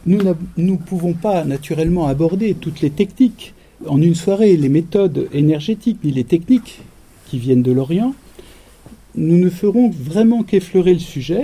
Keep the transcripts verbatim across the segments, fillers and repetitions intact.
nous ne pouvons pas naturellement aborder toutes les techniques en une soirée, les méthodes énergétiques ni les techniques qui viennent de l'Orient. Nous ne ferons vraiment qu'effleurer le sujet.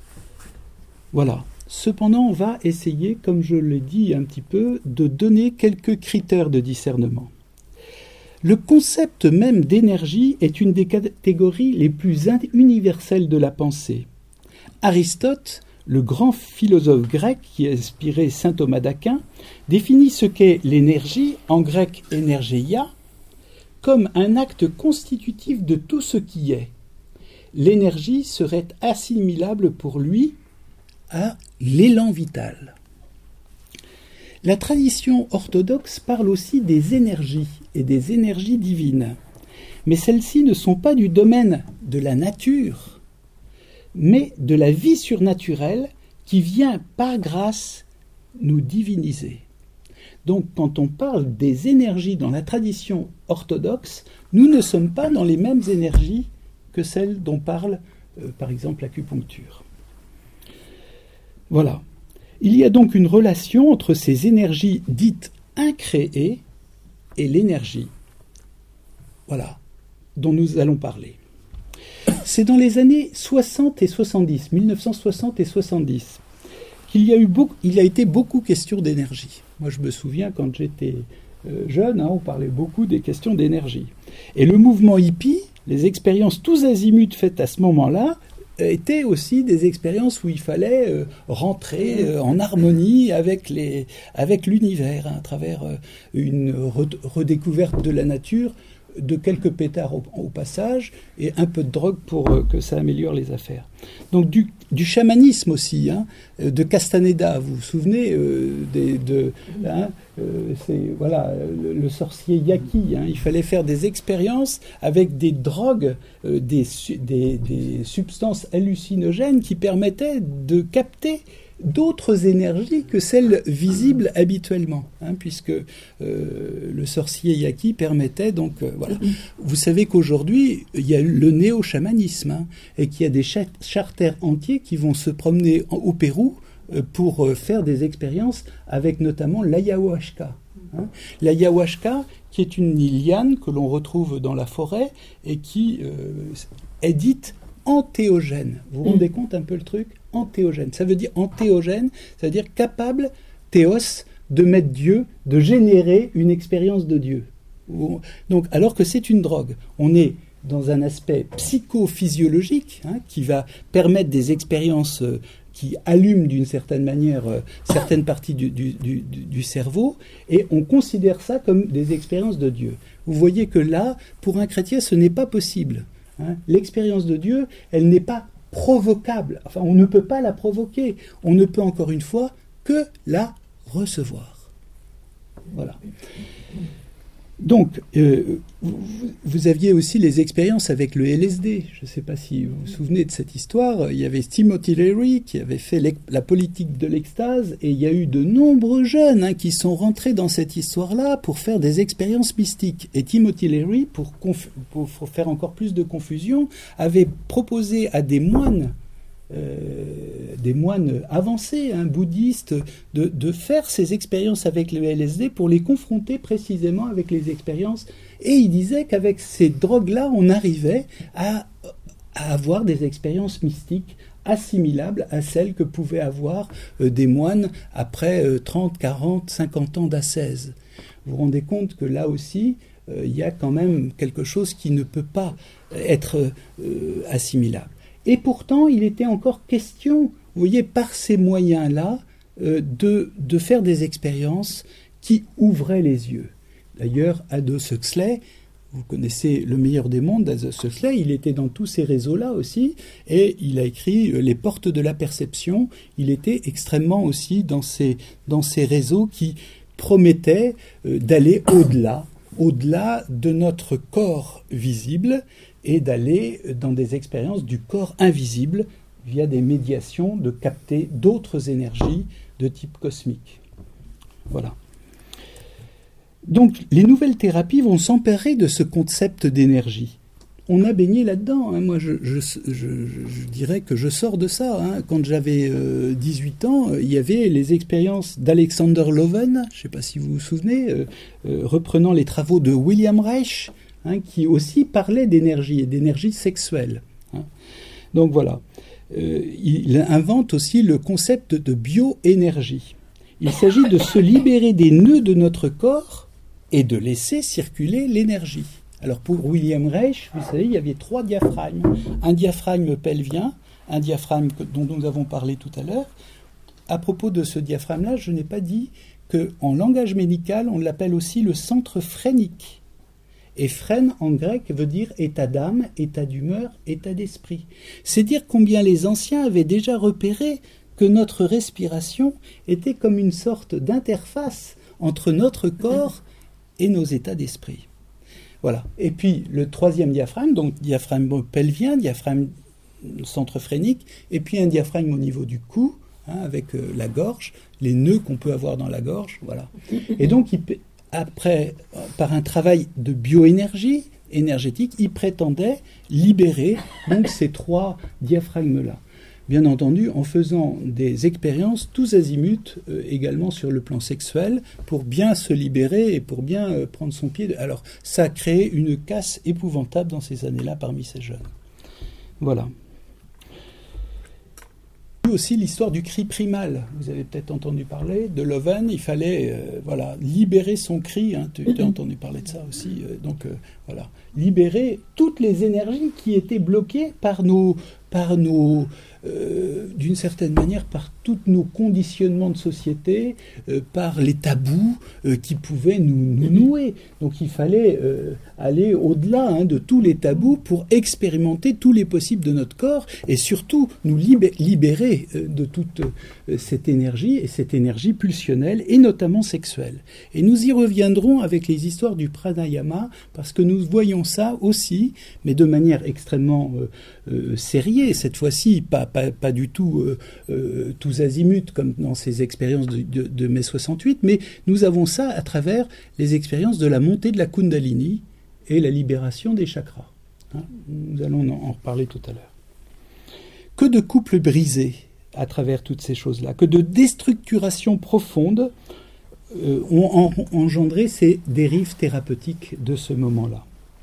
Voilà. Cependant, on va essayer, comme je l'ai dit un petit peu, de donner quelques critères de discernement. Le concept même d'énergie est une des catégories les plus universelles de la pensée. Aristote, le grand philosophe grec qui a inspiré saint Thomas d'Aquin, définit ce qu'est l'énergie, en grec énergeia, comme un acte constitutif de tout ce qui est. L'énergie serait assimilable pour lui à l'élan vital. La tradition orthodoxe parle aussi des énergies et des énergies divines, mais celles-ci ne sont pas du domaine de la nature, mais de la vie surnaturelle qui vient par grâce nous diviniser. Donc quand on parle des énergies dans la tradition orthodoxe, nous ne sommes pas dans les mêmes énergies que celles dont parle euh, par exemple l'acupuncture. Voilà. Il y a donc une relation entre ces énergies dites incréées et l'énergie, voilà, dont nous allons parler. C'est dans les années soixante et soixante-dix, mille neuf cent soixante et soixante-dix, qu'il y a eu beaucoup, il a été beaucoup question d'énergie. Moi, je me souviens quand j'étais euh, jeune, hein, on parlait beaucoup des questions d'énergie. Et le mouvement hippie, les expériences tous azimuts faites à ce moment-là, étaient aussi des expériences où il fallait euh, rentrer euh, en harmonie avec, les, avec l'univers, hein, à travers euh, une re- redécouverte de la nature, de quelques pétards au, au passage, et un peu de drogue pour euh, que ça améliore les affaires. Donc du, du chamanisme aussi, hein, de Castaneda, vous vous souvenez euh, des, de, hein, euh, c'est, voilà, le, le sorcier Yaqui, hein, il fallait faire des expériences avec des drogues, euh, des, des, des substances hallucinogènes qui permettaient de capter d'autres énergies que celles visibles habituellement, hein, puisque euh, le sorcier Yaqui permettait donc euh, voilà. Vous savez qu'aujourd'hui il y a le néo-chamanisme, hein, et qu'il y a des cha- charters entiers qui vont se promener en, au Pérou euh, pour euh, faire des expériences avec notamment l'ayahuasca. Hein. L'ayahuasca, qui est une liane que l'on retrouve dans la forêt et qui euh, est dite antéogène. Vous vous rendez compte un peu le truc ? Antéogène. Ça veut dire antéogène, ça veut dire capable, théos, de mettre Dieu, de générer une expérience de Dieu. Donc, alors que c'est une drogue, on est dans un aspect psychophysiologique, hein, qui va permettre des expériences euh, qui allument d'une certaine manière euh, certaines parties du, du, du, du cerveau, et on considère ça comme des expériences de Dieu. Vous voyez que là, pour un chrétien, ce n'est pas possible. Hein. L'expérience de Dieu, elle n'est pas provocable. Enfin, on ne peut pas la provoquer. On ne peut encore une fois que la recevoir. Voilà. Donc, euh, vous, vous aviez aussi les expériences avec le L S D. Je ne sais pas si vous vous souvenez de cette histoire. Il y avait Timothy Leary qui avait fait la politique de l'extase, et il y a eu de nombreux jeunes, hein, qui sont rentrés dans cette histoire-là pour faire des expériences mystiques. Et Timothy Leary, pour, conf- pour faire encore plus de confusion, avait proposé à des moines, Euh, des moines avancés, hein, bouddhistes, de, de faire ces expériences avec le L S D pour les confronter précisément avec les expériences. Et il disait qu'avec ces drogues-là, on arrivait à, à avoir des expériences mystiques assimilables à celles que pouvaient avoir euh, des moines après euh, trente, quarante, cinquante ans d'ascèse. Vous vous rendez compte que là aussi, euh, il y a quand même quelque chose qui ne peut pas être euh, assimilable. Et pourtant, il était encore question, vous voyez, par ces moyens-là, euh, de, de faire des expériences qui ouvraient les yeux. D'ailleurs, Aldous Huxley, vous connaissez Le meilleur des mondes d'Aldous Huxley, il était dans tous ces réseaux-là aussi, et il a écrit Les portes de la perception. Il était extrêmement aussi dans ces, dans ces réseaux qui promettaient euh, d'aller au-delà, au-delà de notre corps visible, et d'aller dans des expériences du corps invisible via des médiations, de capter d'autres énergies de type cosmique. Voilà. Donc, les nouvelles thérapies vont s'emparer de ce concept d'énergie. on a baigné là-dedans. Hein. Moi, je, je, je, je dirais que je sors de ça. Hein. Quand j'avais euh, dix-huit ans, il y avait les expériences d'Alexander Loven, je ne sais pas si vous vous souvenez, euh, euh, reprenant les travaux de William Reich, hein, qui aussi parlait d'énergie et d'énergie sexuelle. Hein. Donc voilà. Euh, il invente aussi le concept de bioénergie. Il s'agit de se libérer des nœuds de notre corps et de laisser circuler l'énergie. Alors pour William Reich, vous savez, il y avait trois diaphragmes. Un diaphragme pelvien, un diaphragme dont nous avons parlé tout à l'heure. À propos de ce diaphragme-là, je n'ai pas dit qu'en langage médical, on l'appelle aussi le centre phrénique. Et phrène en grec veut dire état d'âme, état d'humeur, état d'esprit. C'est dire combien les anciens avaient déjà repéré que notre respiration était comme une sorte d'interface entre notre corps et nos états d'esprit. Voilà. Et puis le troisième diaphragme, donc diaphragme pelvien, diaphragme centre phrénique, et puis un diaphragme au niveau du cou, hein, avec euh, la gorge, les nœuds qu'on peut avoir dans la gorge, voilà. Et donc il, après, par un travail de bioénergie énergétique, il prétendait libérer donc ces trois diaphragmes-là. Bien entendu, en faisant des expériences tous azimuts, euh, également sur le plan sexuel, pour bien se libérer et pour bien euh, prendre son pied. De... Alors, ça a créé une casse épouvantable dans ces années-là parmi ces jeunes. Voilà. Aussi l'histoire du cri primal. Vous avez peut-être entendu parler de Loven. Il fallait euh, voilà, libérer son cri. Hein. Tu as entendu parler de ça aussi. Euh, donc, euh, voilà. Libérer toutes les énergies qui étaient bloquées par nos... par nos Euh, d'une certaine manière, par tous nos conditionnements de société, euh, par les tabous euh, qui pouvaient nous, nous nouer. Donc il fallait euh, aller au-delà hein, de tous les tabous pour expérimenter tous les possibles de notre corps et surtout nous libé- libérer euh, de toute euh, cette énergie et cette énergie pulsionnelle et notamment sexuelle. Et nous y reviendrons avec les histoires du pranayama parce que nous voyons ça aussi, mais de manière extrêmement euh, euh, sérieux, cette fois-ci, pas Pas, pas du tout euh, euh, tous azimuts comme dans ces expériences de, de, de mai soixante-huit, mais nous avons ça à travers les expériences de la montée de la Kundalini et la libération des chakras. Hein, nous allons en, en reparler tout à l'heure. Que de couples brisés à travers toutes ces choses-là, que de déstructurations profondes euh, ont en, engendré ces dérives thérapeutiques de ce moment-là.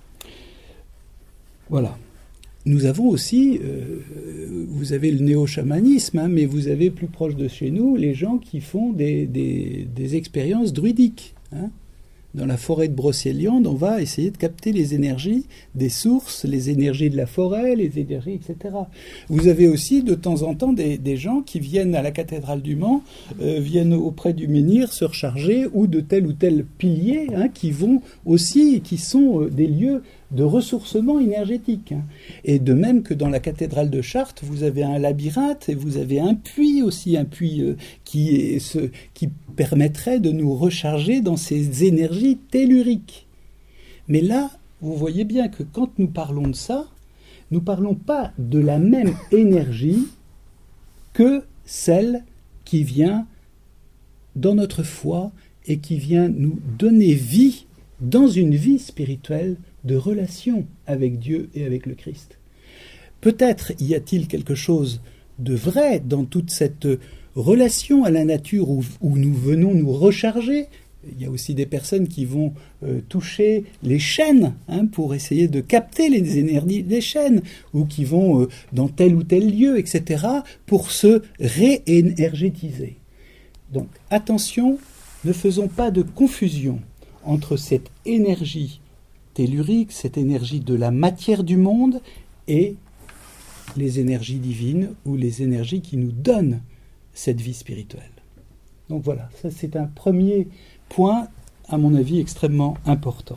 Voilà. Nous avons aussi, euh, vous avez le néo-chamanisme, hein, mais vous avez plus proche de chez nous les gens qui font des, des, des expériences druidiques. Hein. Dans la forêt de Brocéliande, on va essayer de capter les énergies des sources, les énergies de la forêt, les énergies, et cetera. Vous avez aussi de temps en temps des, des gens qui viennent à la cathédrale du Mans, euh, viennent auprès du menhir se recharger, ou de tel ou tel pilier, hein, qui vont aussi, qui sont euh, des lieux de ressourcement énergétique. Hein. Et de même que dans la cathédrale de Chartres, vous avez un labyrinthe et vous avez un puits aussi, un puits euh, qui, est ce, qui permettrait de nous recharger dans ces énergies telluriques. Mais là, vous voyez bien que quand nous parlons de ça, nous ne parlons pas de la même énergie que celle qui vient dans notre foi et qui vient nous donner vie dans une vie spirituelle de relation avec Dieu et avec le Christ. Peut-être y a-t-il quelque chose de vrai dans toute cette relation à la nature où, où nous venons nous recharger. Il y a aussi des personnes qui vont euh, toucher les chênes hein, pour essayer de capter les énergies des chênes, ou qui vont euh, dans tel ou tel lieu, et cetera, pour se réénergétiser. Donc attention, ne faisons pas de confusion entre cette énergie tellurique, cette énergie de la matière du monde, et les énergies divines ou les énergies qui nous donnent cette vie spirituelle. Donc voilà, ça c'est un premier point, à mon avis, extrêmement important.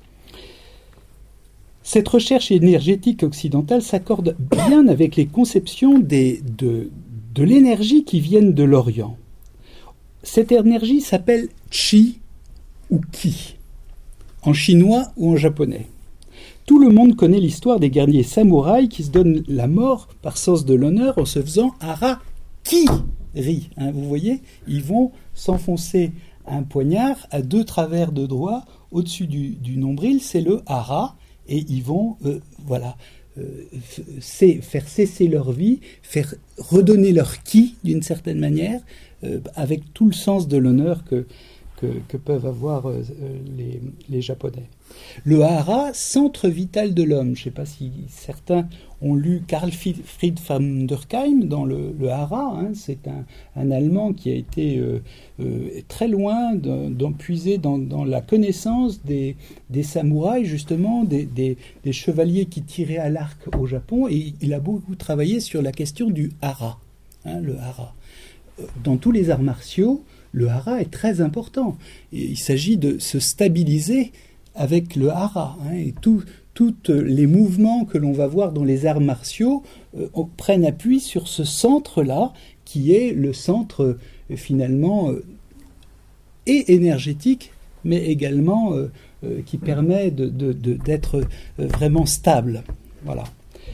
Cette recherche énergétique occidentale s'accorde bien avec les conceptions des, de, de l'énergie qui viennent de l'Orient. Cette énergie s'appelle Chi ou Ki, en chinois ou en japonais. Tout le monde connaît l'histoire des guerriers samouraïs qui se donnent la mort par sens de l'honneur en se faisant harakiri. Hein, vous voyez, ils vont s'enfoncer un poignard à deux travers de doigts au-dessus du, du nombril, c'est le hara, et ils vont, euh, voilà, euh, c'est faire cesser leur vie, faire redonner leur ki d'une certaine manière, euh, avec tout le sens de l'honneur que, que, que peuvent avoir euh, les, les Japonais. Le hara, centre vital de l'homme. Je ne sais pas si certains ont lu Karl Fried von Durkheim dans le, le hara. Hein. C'est un, un Allemand qui a été euh, euh, très loin d'en puiser dans, dans la connaissance des, des samouraïs, justement, des, des, des chevaliers qui tiraient à l'arc au Japon. Et il a beaucoup travaillé sur la question du hara. Hein, le hara. Dans tous les arts martiaux, le hara est très important. Et il s'agit de se stabiliser avec le hara, hein, et tous les mouvements que l'on va voir dans les arts martiaux euh, prennent appui sur ce centre-là, qui est le centre euh, finalement euh, et énergétique, mais également euh, euh, qui permet de, de, de, d'être euh, vraiment stable. Voilà.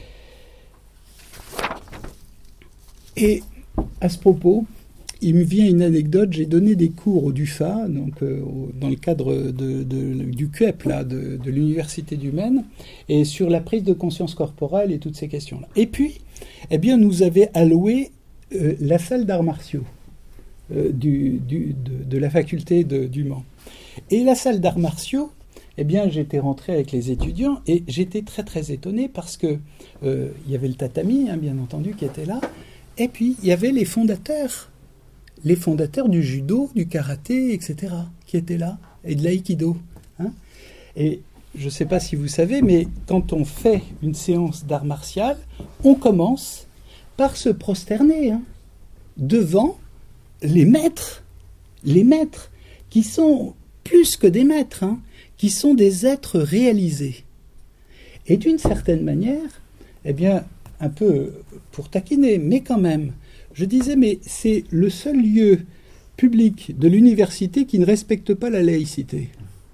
Et à ce propos, il me vient une anecdote. J'ai donné des cours au DUFA, donc euh, dans le cadre de, de, du Q E P, là, de, de l'Université du Maine, et sur la prise de conscience corporelle et toutes ces questions-là. Et puis, eh bien, nous avait alloué euh, la salle d'arts martiaux euh, du, du, de, de la faculté de, du Mans. Et la salle d'arts martiaux, eh bien, j'étais rentré avec les étudiants et j'étais très très étonné parce que euh, il y avait le tatami, hein, bien entendu, qui était là, et puis il y avait les fondateurs. les fondateurs du judo, du karaté, et cetera, qui étaient là, et de l'aïkido. Hein. Et je ne sais pas si vous savez, mais quand on fait une séance d'art martial, on commence par se prosterner hein, devant les maîtres, les maîtres, qui sont plus que des maîtres, hein, qui sont des êtres réalisés. Et d'une certaine manière, eh bien, un peu pour taquiner, mais quand même, je disais, mais c'est le seul lieu public de l'université qui ne respecte pas la laïcité.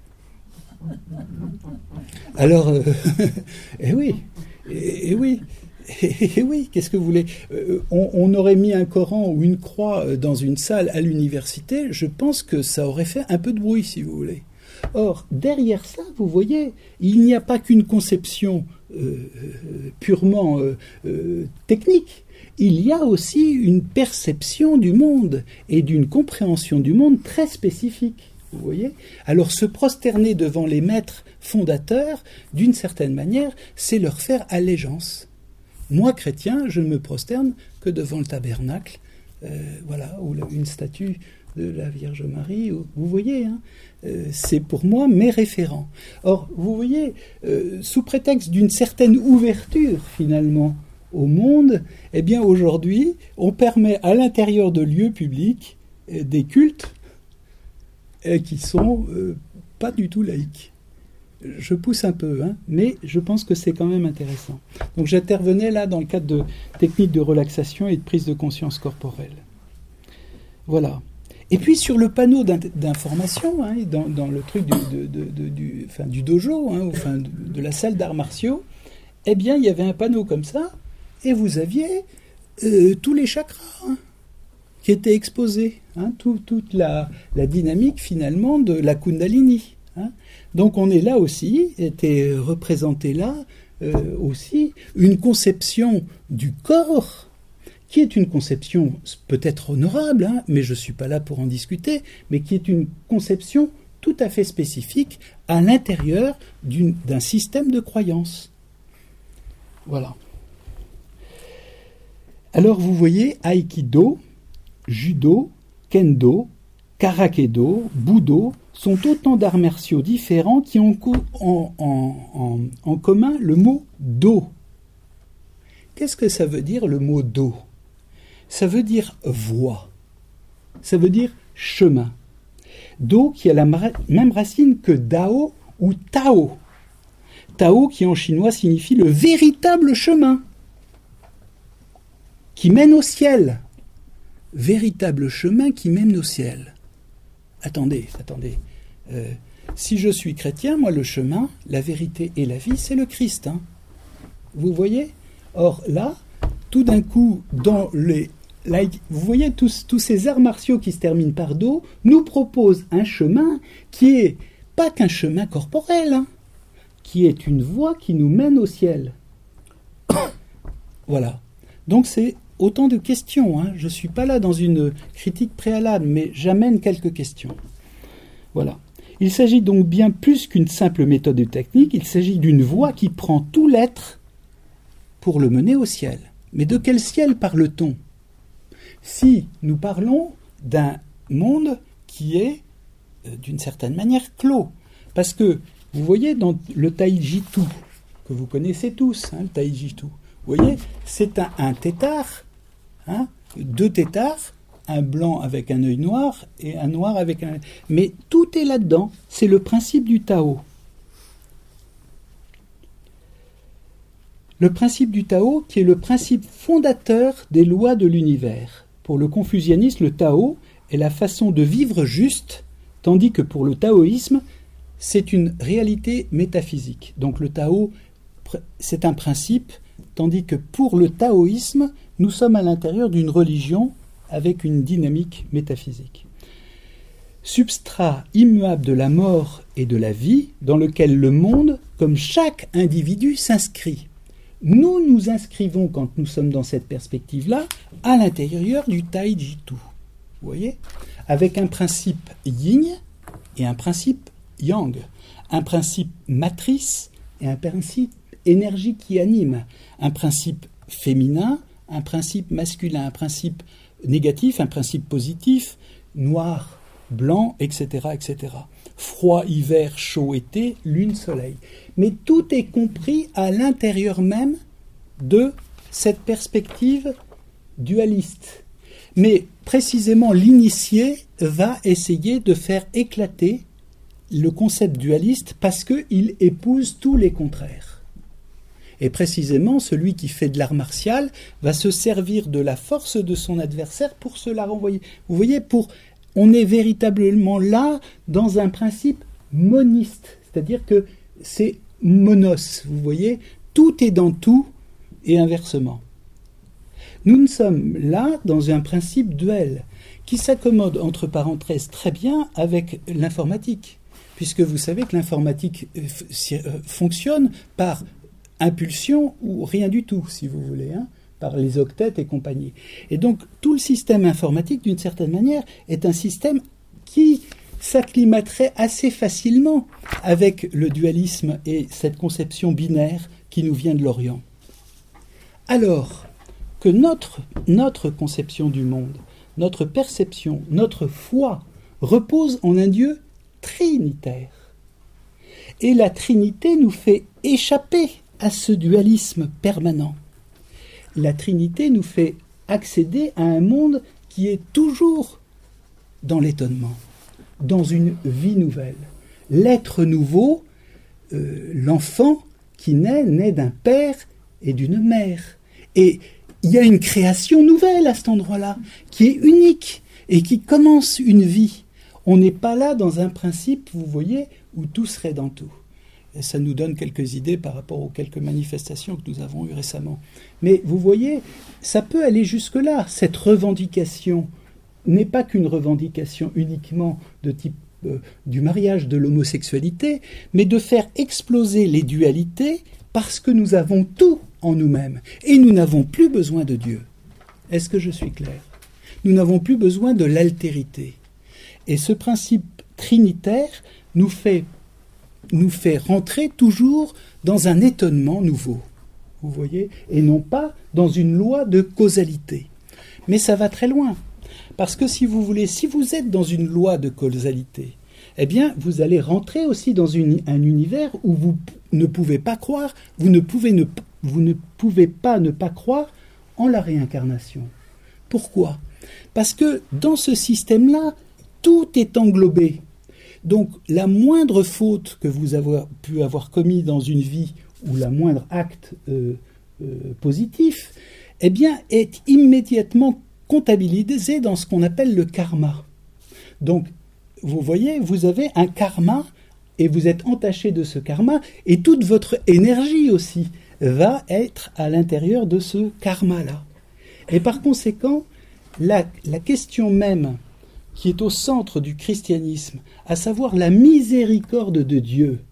Alors, euh, eh oui, eh, eh oui, eh, eh oui, qu'est-ce que vous voulez euh, on, on aurait mis un Coran ou une croix dans une salle à l'université, je pense que ça aurait fait un peu de bruit, si vous voulez. Or, derrière ça, vous voyez, il n'y a pas qu'une conception euh, purement euh, euh, technique. Il y a aussi une perception du monde et d'une compréhension du monde très spécifique. Vous voyez ? Alors, se prosterner devant les maîtres fondateurs, d'une certaine manière, c'est leur faire allégeance. Moi, chrétien, je ne me prosterne que devant le tabernacle, euh, voilà, ou une statue de la Vierge Marie. Vous voyez, hein, euh, c'est pour moi mes référents. Or, vous voyez, euh, sous prétexte d'une certaine ouverture, finalement, au monde, eh bien aujourd'hui, on permet à l'intérieur de lieux publics euh, des cultes euh, qui sont euh, pas du tout laïques. Je pousse un peu, hein, mais je pense que c'est quand même intéressant. Donc j'intervenais là dans le cadre de techniques de relaxation et de prise de conscience corporelle. Voilà. Et puis sur le panneau d'information, hein, dans, dans le truc du, de, de, de, du, enfin, du dojo, hein, enfin, de, de la salle d'arts martiaux, eh bien il y avait un panneau comme ça, et vous aviez euh, tous les chakras hein, qui étaient exposés, hein, tout, toute la, la dynamique finalement de la Kundalini. Hein. Donc on est là aussi, était représenté là euh, aussi une conception du corps, qui est une conception peut-être honorable, hein, mais je ne suis pas là pour en discuter, mais qui est une conception tout à fait spécifique à l'intérieur d'une, d'un système de croyances. Voilà. Alors vous voyez, Aïkido, Judo, Kendo, Karakedo, Budo sont autant d'arts martiaux différents qui ont en, en, en, en commun le mot « do ». Qu'est-ce que ça veut dire le mot « do » ? Ça veut dire « voie ». Ça veut dire « chemin ». Do qui a la même racine que Dao ou Tao. Tao qui en chinois signifie le véritable chemin qui mène au ciel. Véritable chemin qui mène au ciel. Attendez, attendez. Euh, si je suis chrétien, moi le chemin, la vérité et la vie, c'est le Christ. Hein. Vous voyez ? Or là, tout d'un coup, dans les, là, vous voyez tous, tous ces arts martiaux qui se terminent par Do, nous proposent un chemin qui est pas qu'un chemin corporel, hein, qui est une voie qui nous mène au ciel. Voilà. Donc c'est autant de questions. Hein. Je ne suis pas là dans une critique préalable, mais j'amène quelques questions. Voilà. Il s'agit donc bien plus qu'une simple méthode technique, il s'agit d'une voie qui prend tout l'être pour le mener au ciel. Mais de quel ciel parle-t-on ? Si nous parlons d'un monde qui est, euh, d'une certaine manière, clos. Parce que, vous voyez, dans le Taiji-tu, que vous connaissez tous, hein, le Taiji-tu, vous voyez, c'est un, un tétard, hein, deux tétards, un blanc avec un œil noir et un noir avec un... Mais tout est là-dedans, c'est le principe du Tao. Le principe du Tao qui est le principe fondateur des lois de l'univers. Pour le confucianisme, le Tao est la façon de vivre juste, tandis que pour le taoïsme, c'est une réalité métaphysique. Donc le Tao, c'est un principe, tandis que pour le taoïsme, nous sommes à l'intérieur d'une religion avec une dynamique métaphysique. Substrat immuable de la mort et de la vie, dans lequel le monde, comme chaque individu, s'inscrit. Nous nous inscrivons, quand nous sommes dans cette perspective-là, à l'intérieur du Taiji-tu. Vous voyez ? Avec un principe yin et un principe yang. Un principe matrice et un principe énergie qui anime. Un principe féminin, un principe masculin, un principe négatif, un principe positif, noir, blanc, et cetera, et cetera. Froid, hiver, chaud, été, lune, soleil. Mais tout est compris à l'intérieur même de cette perspective dualiste. Mais précisément, l'initié va essayer de faire éclater le concept dualiste parce qu'il épouse tous les contraires. Et précisément, celui qui fait de l'art martial va se servir de la force de son adversaire pour se la renvoyer. Vous voyez, pour, on est véritablement là dans un principe moniste, c'est-à-dire que c'est monos, vous voyez, tout est dans tout et inversement. Nous ne sommes là dans un principe duel qui s'accommode, entre parenthèses, très bien avec l'informatique, puisque vous savez que l'informatique fonctionne par impulsion ou rien du tout, si vous voulez, hein, par les octets et compagnie. Et donc, tout le système informatique, d'une certaine manière, est un système qui s'acclimaterait assez facilement avec le dualisme et cette conception binaire qui nous vient de l'Orient. Alors que notre, notre conception du monde, notre perception, notre foi repose en un Dieu trinitaire. Et la Trinité nous fait échapper à ce dualisme permanent. La Trinité nous fait accéder à un monde qui est toujours dans l'étonnement, dans une vie nouvelle. L'être nouveau, euh, l'enfant qui naît, naît d'un père et d'une mère. Et il y a une création nouvelle à cet endroit-là, qui est unique et qui commence une vie. On n'est pas là dans un principe, vous voyez, où tout serait dans tout. Et ça nous donne quelques idées par rapport aux quelques manifestations que nous avons eues récemment. Mais vous voyez, ça peut aller jusque-là. Cette revendication n'est pas qu'une revendication uniquement de type euh, du mariage, de l'homosexualité, mais de faire exploser les dualités parce que nous avons tout en nous-mêmes et nous n'avons plus besoin de Dieu. Est-ce que je suis clair ? Nous n'avons plus besoin de l'altérité. Et ce principe trinitaire nous fait nous fait rentrer toujours dans un étonnement nouveau, vous voyez, et non pas dans une loi de causalité. Mais ça va très loin, parce que si vous voulez, si vous êtes dans une loi de causalité, eh bien, vous allez rentrer aussi dans une, un univers où vous ne pouvez pas croire, vous ne pouvez, ne, vous ne pouvez pas ne pas croire en la réincarnation. Pourquoi ? Parce que dans ce système-là, tout est englobé. Donc, la moindre faute que vous avez pu avoir commis dans une vie, ou la moindre acte euh, euh, positif, eh bien, est immédiatement comptabilisé dans ce qu'on appelle le karma. Donc, vous voyez, vous avez un karma, et vous êtes entaché de ce karma, et toute votre énergie aussi va être à l'intérieur de ce karma-là. Et par conséquent, la, la question même qui est au centre du christianisme, à savoir la miséricorde de Dieu,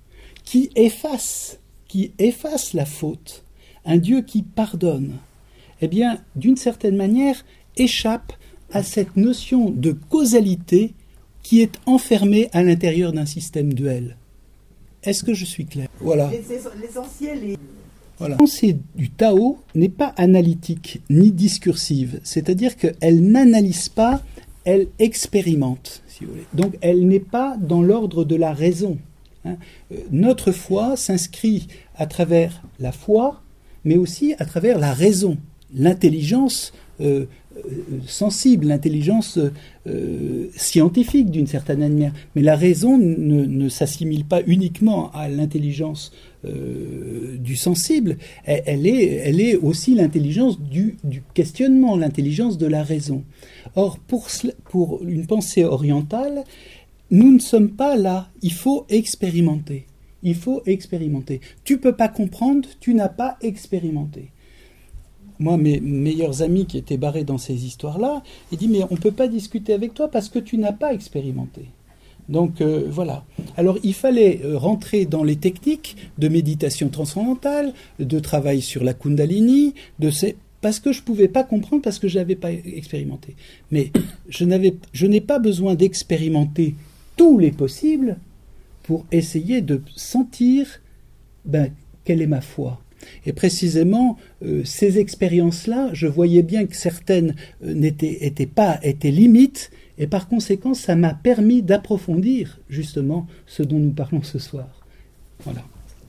qui efface, qui efface la faute, un Dieu qui pardonne, eh bien, d'une certaine manière, échappe à cette notion de causalité qui est enfermée à l'intérieur d'un système duel. Est-ce que je suis clair? Voilà. L'essentiel est... Voilà. La pensée du Tao n'est pas analytique ni discursive, c'est-à-dire qu'elle n'analyse pas, elle expérimente, si vous voulez. Donc elle n'est pas dans l'ordre de la raison. Hein. Euh, notre foi s'inscrit à travers la foi, mais aussi à travers la raison, l'intelligence euh, euh, sensible, l'intelligence euh, scientifique d'une certaine manière. Mais la raison ne, ne s'assimile pas uniquement à l'intelligence euh, du sensible, elle, elle, est, elle est aussi l'intelligence du, du questionnement, l'intelligence de la raison. Or, pour, pour une pensée orientale, nous ne sommes pas là, il faut expérimenter. Il faut expérimenter. Tu ne peux pas comprendre, tu n'as pas expérimenté. Moi, mes meilleurs amis qui étaient barrés dans ces histoires-là, ils disent « mais on ne peut pas discuter avec toi parce que tu n'as pas expérimenté ». Donc euh, voilà. Alors il fallait euh, rentrer dans les techniques de méditation transcendantale, de travail sur la Kundalini, de ces... parce que je ne pouvais pas comprendre, parce que je n'avais pas expérimenté. Mais je, n'avais, je n'ai pas besoin d'expérimenter tous les possibles pour essayer de sentir ben, quelle est ma foi. Et précisément, euh, ces expériences-là, je voyais bien que certaines euh, n'étaient étaient pas, étaient limites, et par conséquent, ça m'a permis d'approfondir justement ce dont nous parlons ce soir. Voilà.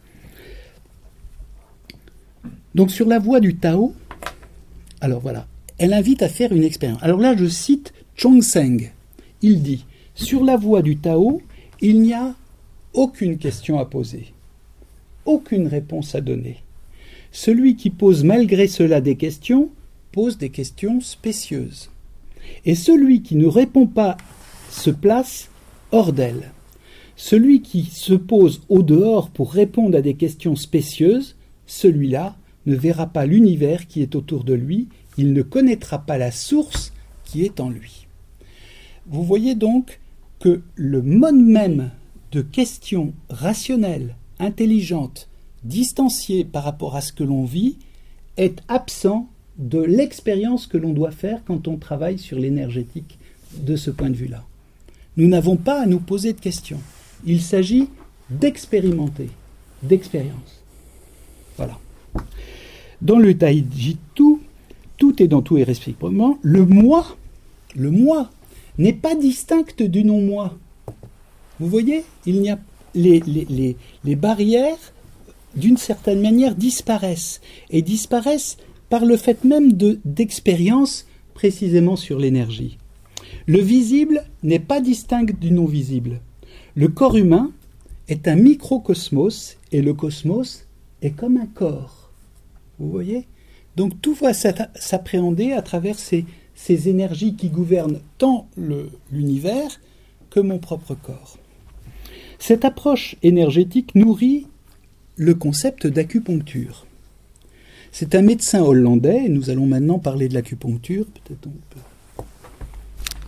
Donc sur la voie du Tao, alors voilà, elle invite à faire une expérience. Alors là, je cite Chongzheng. Il dit, sur la voie du Tao, il n'y a aucune question à poser, aucune réponse à donner. Celui qui pose malgré cela des questions, pose des questions spécieuses. Et celui qui ne répond pas se place hors d'elle. Celui qui se pose au dehors pour répondre à des questions spécieuses, celui-là ne verra pas l'univers qui est autour de lui, il ne connaîtra pas la source qui est en lui. Vous voyez donc que le mode même de questions rationnelles, intelligentes, distanciées par rapport à ce que l'on vit, est absent de l'expérience que l'on doit faire quand on travaille sur l'énergétique de ce point de vue-là. Nous n'avons pas à nous poser de questions. Il s'agit d'expérimenter, d'expérience. Voilà. Dans le Taiji tout, tout est dans tout et respectivement. Le moi, le moi, n'est pas distinct du non-moi. Vous voyez, il n'y a les, les, les, les barrières, d'une certaine manière, disparaissent. Et disparaissent par le fait même de, d'expérience précisément sur l'énergie. Le visible n'est pas distinct du non-visible. Le corps humain est un microcosmos et le cosmos est comme un corps. Vous voyez ? Donc tout va s'appréhender à travers ces, ces énergies qui gouvernent tant le, l'univers que mon propre corps. Cette approche énergétique nourrit le concept d'acupuncture. C'est un médecin hollandais, et nous allons maintenant parler de l'acupuncture, peut-être on peut